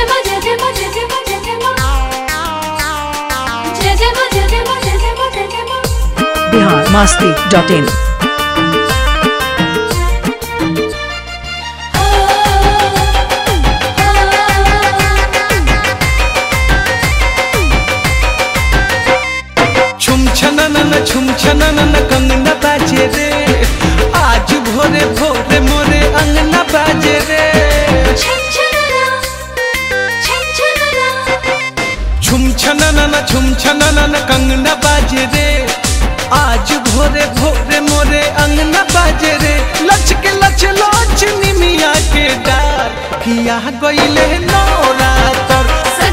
biharmasti.in छुम छनन कंगना बाजे रे आज भोरे भोरे मोरे अंगना बाजे रे छुम छनन कंगना बाजे रे आज भोरे भोरे मोरे अंगना बाजे रे लचके लच लोच निमिया के डार किया गइले नौरातर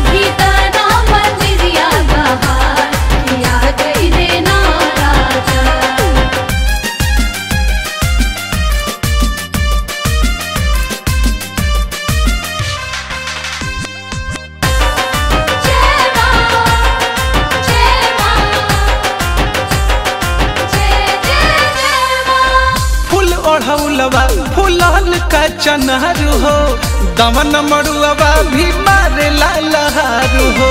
फूलल का चनहारू हो दमन मड़ुआ भी मारे लहारू हो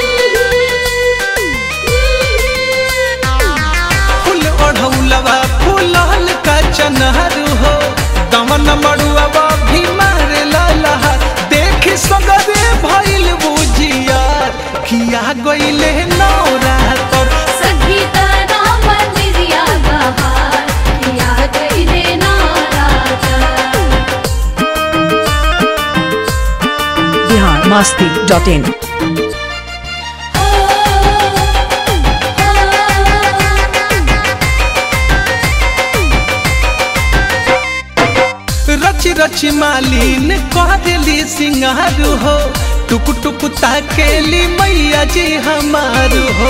फूल ओढ़ौलवा फूलल का चनहारू हो दमन मड़ुआ भी मारे लहार देख सगरे भइल बुझिया किया गइले नौरातर biharmasti.in रची रची मालिन कहली सिंगार हो टुक टुक ताकेली मैया जी हमार हो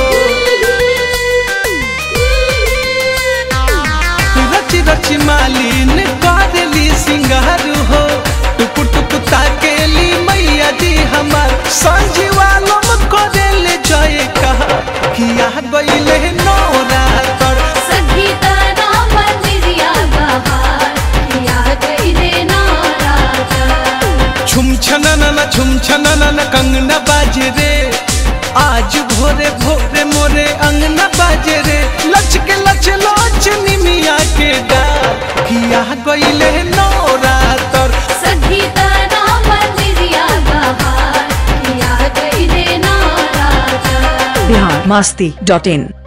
रची रची मालिन कहली सिंगार हो टुक टुक ताकेली मैया जी हमार संजीवालम करेले जय कहा किया गइले नौरातर छुम छनन कंगना बाजे रे आज भोरे भोरे मोरे अंगना बाजे रे लचके लच लोच निमिया के डार किया गइले नौरातर biharmasti.in